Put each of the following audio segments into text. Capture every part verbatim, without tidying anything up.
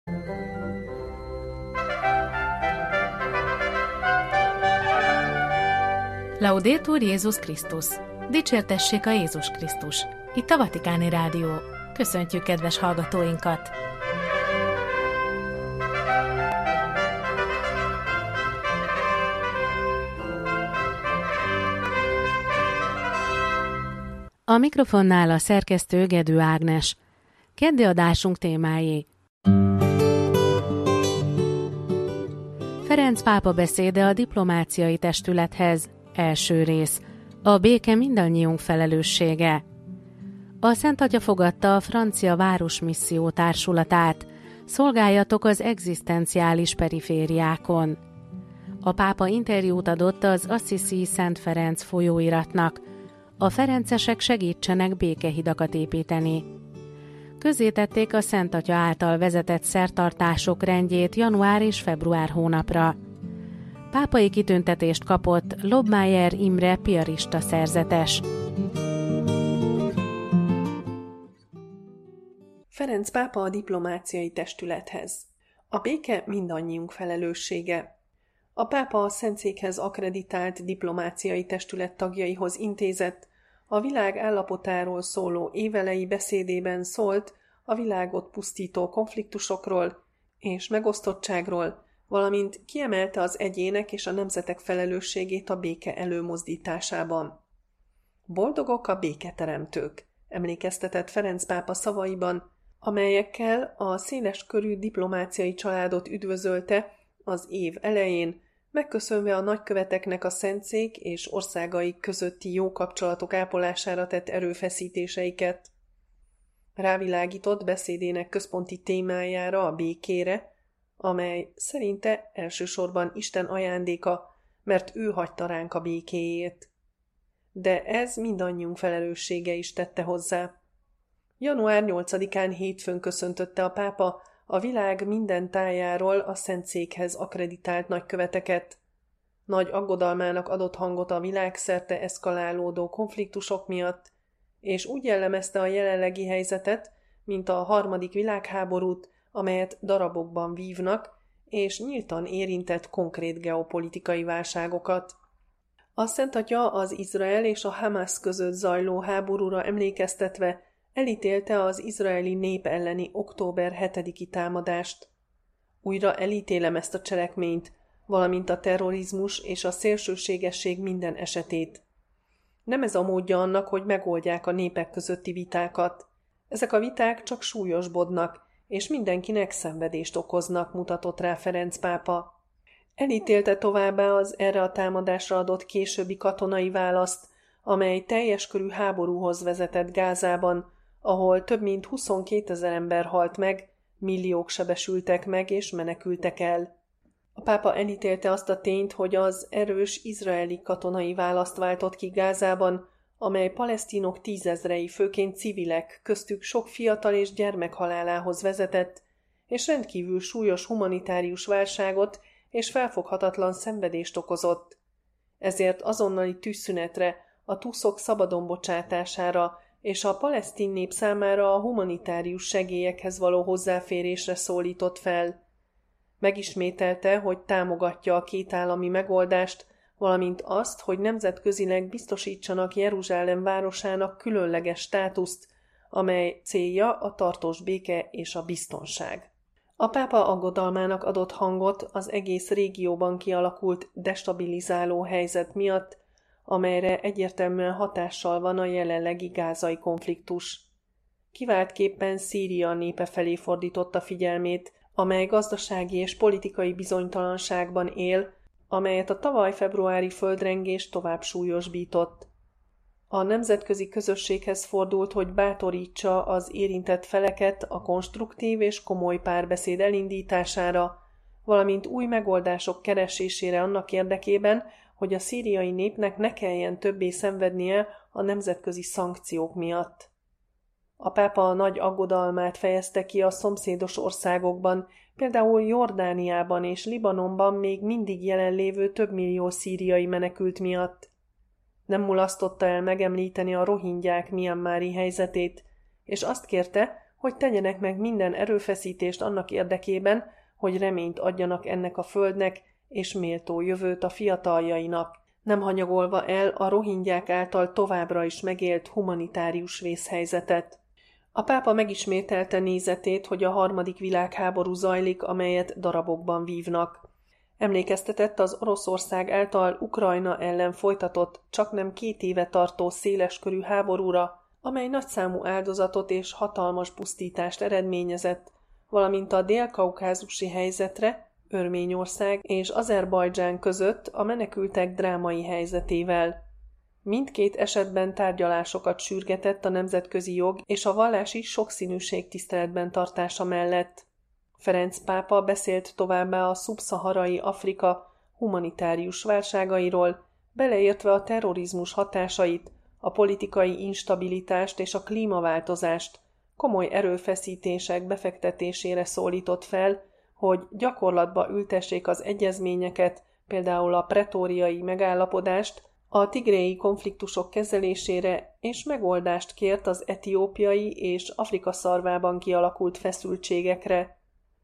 Laudetur Jézus Krisztus! Dicsértessék a Jézus Krisztus! Itt a Vatikáni Rádió. Köszöntjük kedves hallgatóinkat! A mikrofonnál a szerkesztő Gedő Ágnes. Keddi adásunk témái: Ferenc pápa beszéde a diplomáciai testülethez. Első rész. A béke mindannyiunk felelőssége. A Szent Atya fogadta a francia Városmisszió társulatát. Szolgáljatok az egzisztenciális perifériákon. A pápa interjút adott az Assisi Szent Ferenc folyóiratnak. A ferencesek segítsenek békehidakat építeni. Közzétették a Szent Atya által vezetett szertartások rendjét január és február hónapra. Pápai kitüntetést kapott Lobmeier Imre piarista szerzetes. Ferenc pápa a diplomáciai testülethez. A béke mindannyiunk felelőssége. A pápa a Szentszékhez akkreditált diplomáciai testület tagjaihoz intézett, a világ állapotáról szóló évelei beszédében szólt a világot pusztító konfliktusokról és megosztottságról, valamint kiemelte az egyének és a nemzetek felelősségét a béke előmozdításában. Boldogok a béketeremtők, emlékeztetett Ferenc pápa szavaiban, amelyekkel a széles körű diplomáciai családot üdvözölte az év elején, megköszönve a nagyköveteknek a Szentszék és országaik közötti jó kapcsolatok ápolására tett erőfeszítéseiket. Rávilágított beszédének központi témájára, a békére, amely szerinte elsősorban Isten ajándéka, mert ő hagyta ránk a békéjét. De ez mindannyiunk felelőssége is, tette hozzá. január nyolcadikán hétfőn köszöntötte a pápa a világ minden tájáról a Szentszékhez akkreditált nagyköveteket. Nagy aggodalmának adott hangot a világszerte eszkalálódó konfliktusok miatt, és úgy jellemezte a jelenlegi helyzetet, mint a harmadik világháborút, amelyet darabokban vívnak, és nyíltan érintett konkrét geopolitikai válságokat. A Szent Atya az Izrael és a Hamász között zajló háborúra emlékeztetve elítélte az izraeli nép elleni október hetediki támadást. Újra elítélem ezt a cselekményt, valamint a terrorizmus és a szélsőségesség minden esetét. Nem ez a módja annak, hogy megoldják a népek közötti vitákat. Ezek a viták csak súlyosbodnak, és mindenkinek szenvedést okoznak, mutatott rá Ferenc pápa. Elítélte továbbá az erre a támadásra adott későbbi katonai választ, amely teljes körű háborúhoz vezetett Gázában, ahol több mint huszonkétezer ember halt meg, milliók sebesültek meg és menekültek el. A pápa elítélte azt a tényt, hogy az erős izraeli katonai választ váltott ki Gázában, amely palesztinok tízezrei, főként civilek, köztük sok fiatal és gyermek halálához vezetett, és rendkívül súlyos humanitárius válságot és felfoghatatlan szenvedést okozott. Ezért azonnali tűzszünetre, a túszok szabadon bocsátására és a palesztin nép számára a humanitárius segélyekhez való hozzáférésre szólított fel. Megismételte, hogy támogatja a kétállami megoldást, valamint azt, hogy nemzetközileg biztosítsanak Jeruzsálem városának különleges státuszt, amely célja a tartós béke és a biztonság. A pápa aggodalmának adott hangot az egész régióban kialakult destabilizáló helyzet miatt, amelyre egyértelműen hatással van a jelenlegi gázai konfliktus. Kiváltképpen Szíria népe felé fordította figyelmét, amely gazdasági és politikai bizonytalanságban él, amelyet a tavaly februári földrengés tovább súlyosbított. A nemzetközi közösséghez fordult, hogy bátorítsa az érintett feleket a konstruktív és komoly párbeszéd elindítására, valamint új megoldások keresésére annak érdekében, hogy a szíriai népnek ne kelljen többé szenvednie a nemzetközi szankciók miatt. A pápa nagy aggodalmát fejezte ki a szomszédos országokban, például Jordániában és Libanonban még mindig jelenlévő több millió szíriai menekült miatt. Nem mulasztotta el megemlíteni a rohingyák mianmári helyzetét, és azt kérte, hogy tegyenek meg minden erőfeszítést annak érdekében, hogy reményt adjanak ennek a földnek, és méltó jövőt a fiataljainak, nem hanyagolva el a rohingyák által továbbra is megélt humanitárius vészhelyzetet. A pápa megismételte nézetét, hogy a harmadik világháború zajlik, amelyet darabokban vívnak. Emlékeztetett az Oroszország által Ukrajna ellen folytatott, csaknem két éve tartó széleskörű háborúra, amely nagyszámú áldozatot és hatalmas pusztítást eredményezett, valamint a dél-kaukázusi helyzetre, Örményország és Azerbajdzsán között a menekültek drámai helyzetével. Mindkét esetben tárgyalásokat sürgetett a nemzetközi jog és a vallási sokszínűség tiszteletben tartása mellett. Ferenc pápa beszélt továbbá a szubszaharai Afrika humanitárius válságairól, beleértve a terrorizmus hatásait, a politikai instabilitást és a klímaváltozást, komoly erőfeszítések befektetésére szólított fel, hogy gyakorlatba ültessék az egyezményeket, például a pretóriai megállapodást, a tigréi konfliktusok kezelésére, és megoldást kért az etiópiai és Afrika szarvában kialakult feszültségekre.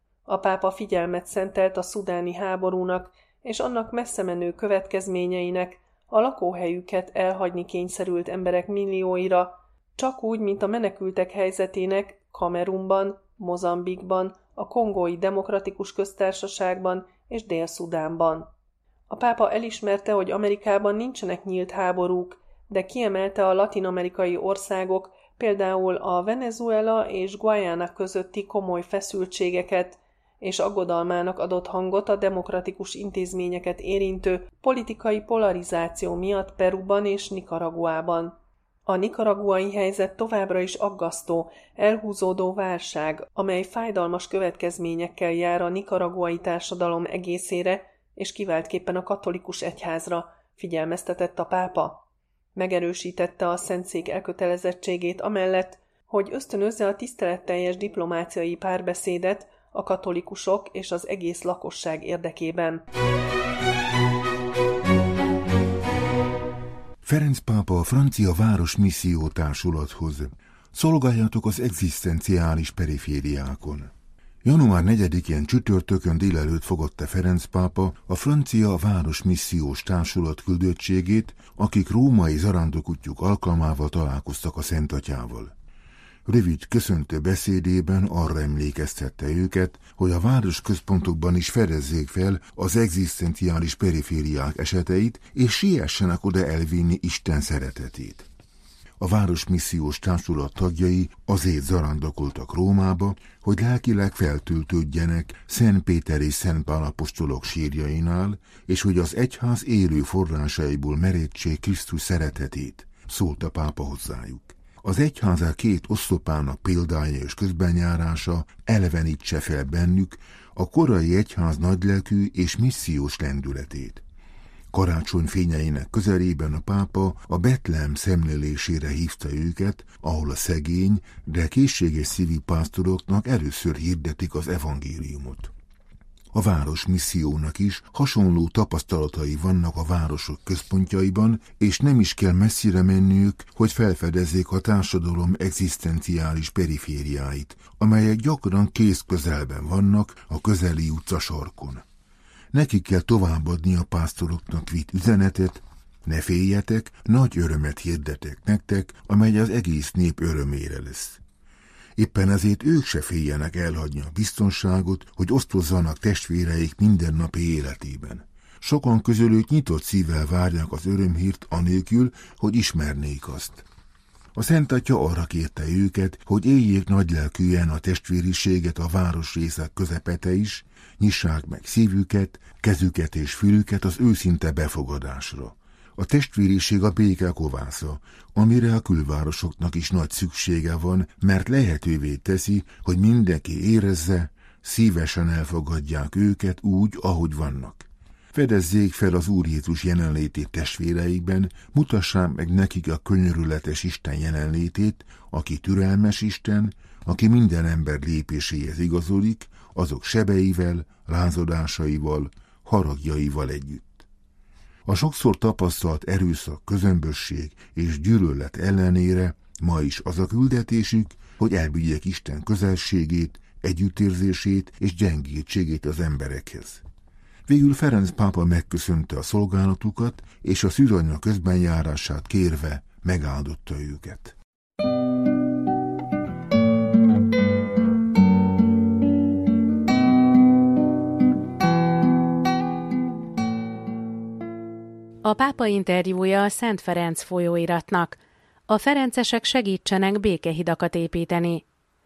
A pápa figyelmet szentelt a szudáni háborúnak és annak messzemenő következményeinek, a lakóhelyüket elhagyni kényszerült emberek millióira, csak úgy, mint a menekültek helyzetének Kamerunban, Mozambikban, a Kongói Demokratikus Köztársaságban és Dél-Szudánban. A pápa elismerte, hogy Amerikában nincsenek nyílt háborúk, de kiemelte a latin-amerikai országok, például a Venezuela és Guayana közötti komoly feszültségeket, és aggodalmának adott hangot a demokratikus intézményeket érintő politikai polarizáció miatt Peruban és Nicaraguában. A nicaraguai helyzet továbbra is aggasztó, elhúzódó válság, amely fájdalmas következményekkel jár a nicaraguai társadalom egészére, és kiváltképpen a katolikus egyházra, figyelmeztetett a pápa. Megerősítette a Szentszék elkötelezettségét amellett, hogy ösztönözze a tiszteletteljes diplomáciai párbeszédet a katolikusok és az egész lakosság érdekében. Ferenc pápa a francia város misszió társulathoz. Szolgáljatok az egzisztenciális perifériákon. január negyedikén csütörtökön délelőtt fogadta Ferenc pápa a francia város missziós társulat küldöttségét, akik római zarándokútjuk alkalmával találkoztak a Szent Atyával. Rövid köszöntő beszédében arra emlékeztette őket, hogy a város központokban is fedezzék fel az egzisztenciális perifériák eseteit, és siessenek oda elvinni Isten szeretetét. A városmissziós társulat tagjai azért zarándokoltak Rómába, hogy lelkileg feltöltődjenek Szent Péter és Szent Pál apostolok sírjainál, és hogy az egyház élő forrásaiból merítsék Krisztus szeretetét, szólt a pápa hozzájuk. Az egyházá két oszlopának példája és közbenjárása elevenítse fel bennük a korai egyház nagylelkű és missziós lendületét. Karácsony fényeinek közelében a pápa a Betlehem szemlélésére hívta őket, ahol a szegény, de készséges szívű pásztoroknak először hirdetik az evangéliumot. A város missziónak is hasonló tapasztalatai vannak a városok központjaiban, és nem is kell messzire menniük, hogy felfedezzék a társadalom egzisztenciális perifériáit, amelyek gyakran kész közelben vannak a közeli utcasarkon. Nekik kell továbbadni a pásztoroknak vitt üzenetet: ne féljetek, nagy örömet hirdetek nektek, amely az egész nép örömére lesz. Éppen ezért ők se féljenek elhagyni a biztonságot, hogy osztozzanak testvéreik mindennapi életében. Sokan közülük nyitott szívvel várják az örömhírt anélkül, hogy ismernék azt. A Szent Atya arra kérte őket, hogy éljék nagylelkűen a testvériséget a városrészek közepete is, nyissák meg szívüket, kezüket és fülüket az őszinte befogadásra. A testvériség a béke kovásza, amire a külvárosoknak is nagy szüksége van, mert lehetővé teszi, hogy mindenki érezze, szívesen elfogadják őket úgy, ahogy vannak. Fedezzék fel az Úr Jézus jelenlétét testvéreikben, mutassák meg nekik a könyörületes Isten jelenlétét, aki türelmes Isten, aki minden ember lépéséhez igazodik, azok sebeivel, lázadásaival, haragjaival együtt. A sokszor tapasztalt erőszak, közömbösség és gyűlölet ellenére ma is az a küldetésük, hogy elvigyék Isten közelségét, együttérzését és gyengétségét az emberekhez. Végül Ferenc pápa megköszönte a szolgálatukat, és a szűzanyja közbenjárását kérve megáldotta őket. A pápa interjúja a Szent Ferenc folyóiratnak. A ferencesek segítsenek békehidakat építeni.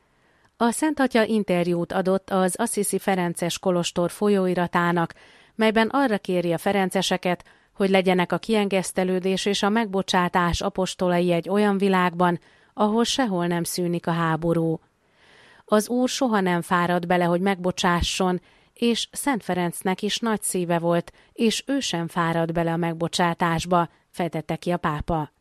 A Szent Atya interjút adott az Assisi Ferences kolostor folyóiratának, melyben arra kéri a ferenceseket, hogy legyenek a kiengesztelődés és a megbocsátás apostolai egy olyan világban, ahol sehol nem szűnik a háború. Az Úr soha nem fárad bele, hogy megbocsásson, és Szent Ferencnek is nagy szíve volt, és ő sem fárad bele a megbocsátásba, fejtette ki a pápa.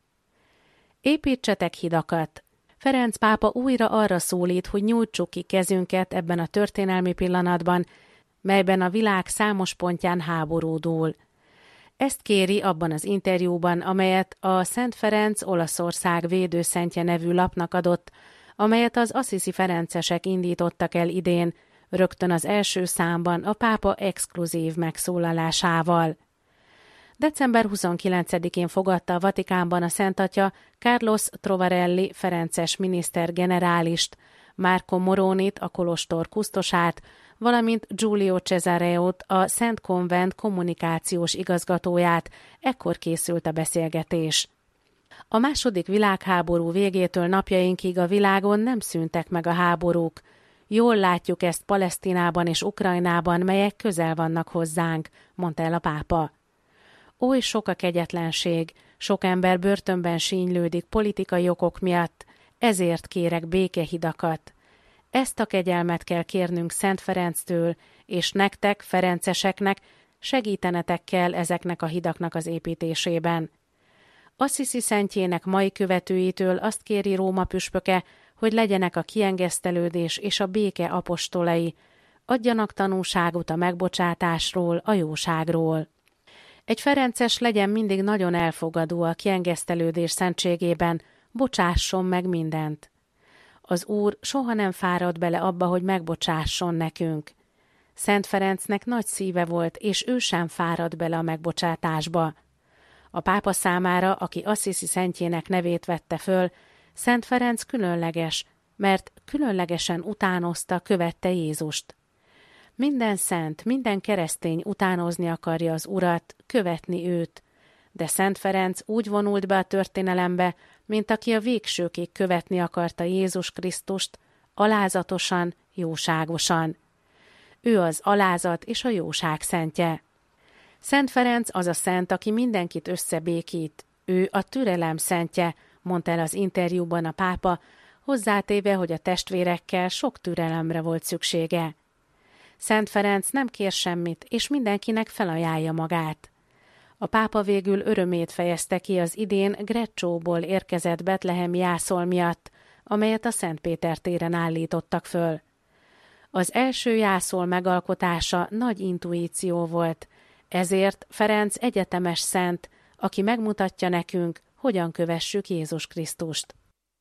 Építsetek hidakat. Ferenc pápa újra arra szólít, hogy nyújtsuk ki kezünket ebben a történelmi pillanatban, melyben a világ számos pontján háború dúl. Ezt kéri abban az interjúban, amelyet a Szent Ferenc Olaszország védőszentje nevű lapnak adott, amelyet az Assisi ferencesek indítottak el idén, rögtön az első számban a pápa exkluzív megszólalásával. december huszonkilencedikén fogadta a Vatikánban a Szent Atya Carlos Trovarelli ferences miniszter generálist, Marco Moronit, a kolostor kusztosát, valamint Giulio Cesareót, a Szent Konvent kommunikációs igazgatóját. Ekkor készült a beszélgetés. A második világháború végétől napjainkig a világon nem szűntek meg a háborúk. Jól látjuk ezt Palesztinában és Ukrajnában, melyek közel vannak hozzánk, mondta el a pápa. Oly sok a kegyetlenség, sok ember börtönben sínylődik politikai okok miatt, ezért kérek békehidakat. Ezt a kegyelmet kell kérnünk Szent Ferenctől, és nektek, ferenceseknek, segítenetek kell ezeknek a hidaknak az építésében. Assisi szentjének mai követőitől azt kéri Róma püspöke, hogy legyenek a kiengesztelődés és a béke apostolai, adjanak tanúságot a megbocsátásról, a jóságról. Egy ferences legyen mindig nagyon elfogadó a kiengesztelődés szentségében, bocsásson meg mindent. Az Úr soha nem fárad bele abba, hogy megbocsásson nekünk. Szent Ferencnek nagy szíve volt, és ő sem fárad bele a megbocsátásba. A pápa számára, aki Assisi szentjének nevét vette föl, Szent Ferenc különleges, mert különlegesen utánozta, követte Jézust. Minden szent, minden keresztény utánozni akarja az Urat, követni őt, de Szent Ferenc úgy vonult be a történelembe, mint aki a végsőkig követni akarta Jézus Krisztust, alázatosan, jóságosan. Ő az alázat és a jóság szentje. Szent Ferenc az a szent, aki mindenkit összebékít. Ő a türelem szentje, mondta el az interjúban a pápa, hozzátéve, hogy a testvérekkel sok türelemre volt szüksége. Szent Ferenc nem kér semmit, és mindenkinek felajánlja magát. A pápa végül örömét fejezte ki az idén Greccióból érkezett betlehemi jászol miatt, amelyet a Szent Péter téren állítottak föl. Az első jászol megalkotása nagy intuíció volt, ezért Ferenc egyetemes szent, aki megmutatja nekünk, hogyan kövessük Jézus Krisztust.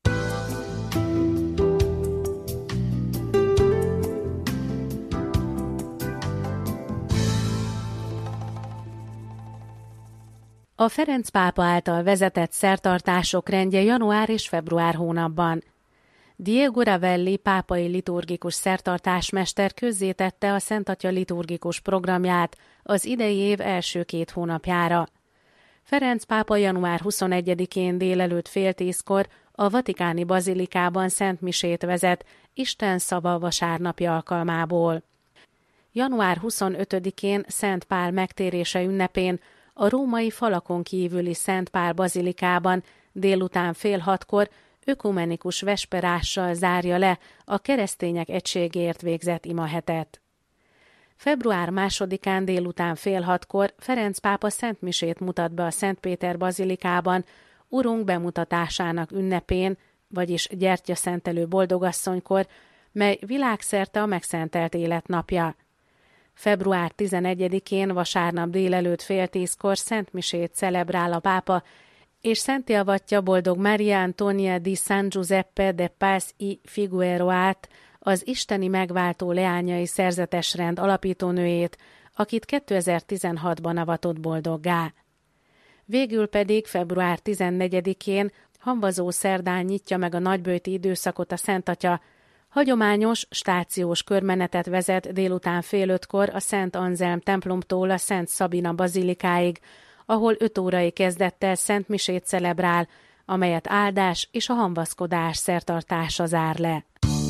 A Ferenc pápa által vezetett szertartások rendje január és február hónapban. Diego Ravelli pápai liturgikus szertartásmester közzétette a Szent Atya liturgikus programját az idei év első két hónapjára. Ferenc pápa január huszonegyedikén délelőtt fél tízkor a vatikáni bazilikában szentmisét vezet Isten szava vasárnapi alkalmából. január huszonötödikén Szent Pál megtérése ünnepén a római falakon kívüli Szent Pál bazilikában délután fél hatkor ökumenikus vesperással zárja le a keresztények egységért végzett imahetet. február másodikán délután fél hatkor Ferenc pápa szentmisét mutat be a Szent Péter bazilikában Urunk bemutatásának ünnepén, vagyis gyertyaszentelő boldogasszonykor, mely világszerte a megszentelt élet napja. február tizenegyedikén vasárnap délelőtt fél tízkor szentmisét celebrál a pápa, és szentélvatja boldog Maria Antonia di San Giuseppe de Paz y Figueroát, az isteni megváltó leányai szerzetesrend alapítónőjét, akit kétezer-tizenhatban avatott boldoggá. Végül pedig február tizennegyedikén, hamvazó szerdán nyitja meg a nagyböjti időszakot a Szent Atya. Hagyományos, stációs körmenetet vezet délután fél ötkor a Szent Anzelm templomtól a Szent Szabina bazilikáig, ahol öt órai kezdettel szent misét celebrál, amelyet áldás és a hamvaszkodás szertartása zár le.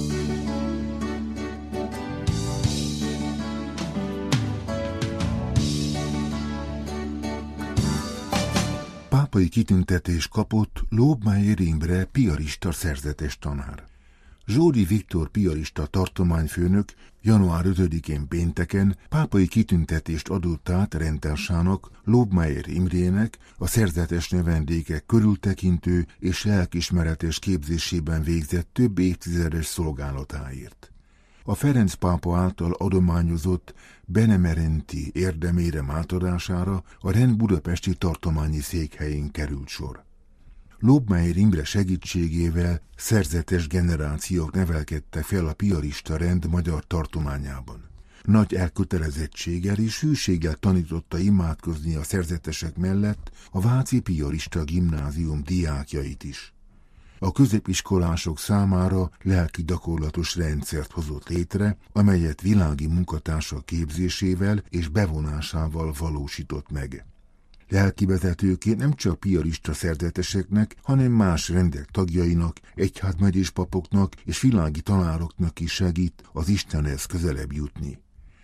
Pápai kitüntetés kapott Lobmeier Imre piarista szerzetes tanár. Zsódi Viktor piarista tartományfőnök január ötödikén pénteken pápai kitüntetést adott át rendtársának, Lobmeier Imrének a szerzetes növendékek körültekintő és lelkismeretes képzésében végzett több évtizedes szolgálatáért. A Ferenc pápa által adományozott benemerenti érdemérem átadására a rend budapesti tartományi székhelyén került sor. Lobmeier Imre segítségével szerzetes generációk nevelkedtek fel a piarista rend magyar tartományában. Nagy elkötelezettséggel és hűséggel tanította imádkozni a szerzetesek mellett a Váci Piarista Gimnázium diákjait is. A középiskolások számára lelki gyakorlatos rendszert hozott létre, amelyet világi munkatársak képzésével és bevonásával valósított meg. Lelkivezetőként nem csak piarista szerzeteseknek, hanem más rendek tagjainak, egyházmegyés papoknak és világi tanároknak is segít az Istenhez közelebb jutni.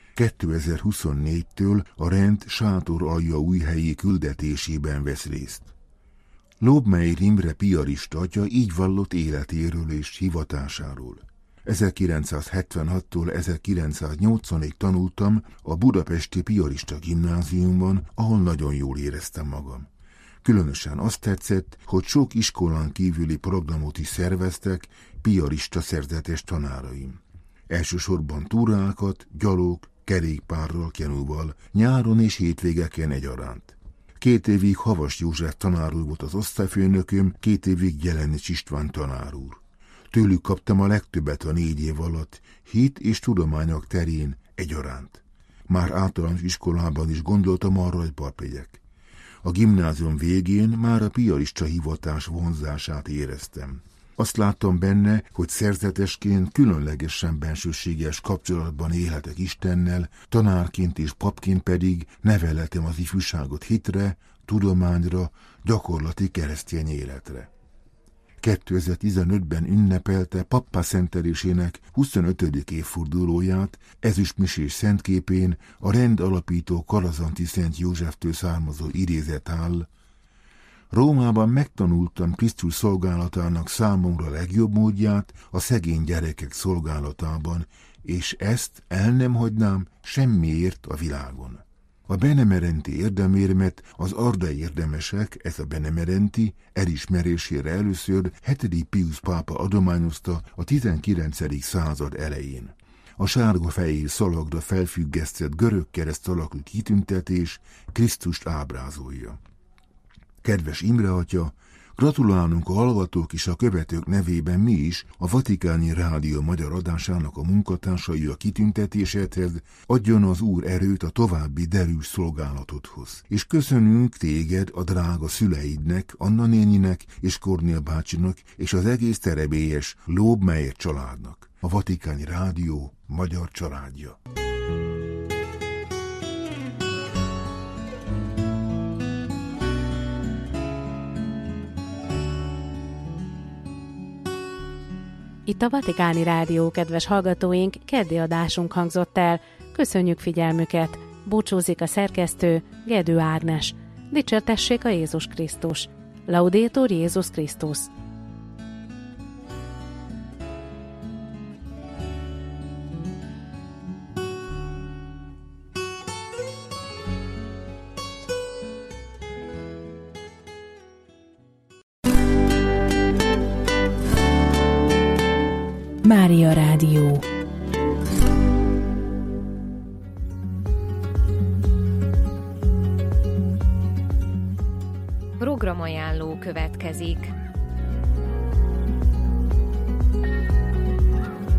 kétezer-huszonnégytől a rend Sátoraljaújhelyi küldetésében vesz részt. Lobmeier Imre piarista atya így vallott életéről és hivatásáról. ezerkilencszázhetvenhattól ezerkilencszáznyolcvanig tanultam a budapesti piarista gimnáziumban, ahol nagyon jól éreztem magam. Különösen azt tetszett, hogy sok iskolán kívüli programot is szerveztek piarista szerzetes tanáraim. Elsősorban túrákat, gyalog, kerékpárral, kenúval, nyáron és hétvégeken egyaránt. Két évig Havas József tanár úr volt az osztályfőnököm, két évig Jelenics István tanár úr. Tőlük kaptam a legtöbbet a négy év alatt, hit és tudományok terén egyaránt. Már általános iskolában is gondoltam arra, hogy pap legyek. A gimnázium végén már a piarista hivatás vonzását éreztem. Azt láttam benne, hogy szerzetesként különlegesen bensőséges kapcsolatban élhetek Istennel, tanárként és papként pedig nevelhetem az ifjúságot hitre, tudományra, gyakorlati keresztény életre. kétezer-tizenötben ünnepelte pappá szentelésének huszonötödik évfordulóját, ezüstmisés szentképén a rend alapító Kalazanti Szent Józseftől származó idézet áll: Rómában megtanultam Krisztus szolgálatának számomra legjobb módját a szegény gyerekek szolgálatában, és ezt el nem hagynám semmiért a világon. A benemerenti érdemérmet az ardai érdemesek, ez a benemerenti, elismerésére először hetedik Piusz pápa adományozta a tizenkilencedik század elején. A sárga-fehér szalagra felfüggesztett görög kereszt alakú kitüntetés Krisztust ábrázolja. Kedves Imre atya, gratulálunk a hallgatók és a követők nevében mi is a Vatikáni Rádió magyar adásának a munkatársai a kitüntetésedhez, adjon az Úr erőt a további derűs szolgálatodhoz. És köszönünk téged a drága szüleidnek, Anna néninek és Kornél bácsinak és az egész terebélyes Lobmeier családnak. A Vatikáni Rádió magyar családja. Itt a Vatikáni Rádió, kedves hallgatóink, keddi adásunk hangzott el. Köszönjük figyelmüket! Búcsúzik a szerkesztő, Gedő Ágnes. Dicsértessék a Jézus Krisztus! Laudétur Jézus Krisztus! Mária Rádió. Programajánló következik.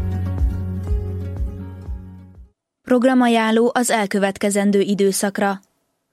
Programajánló az elkövetkezendő időszakra.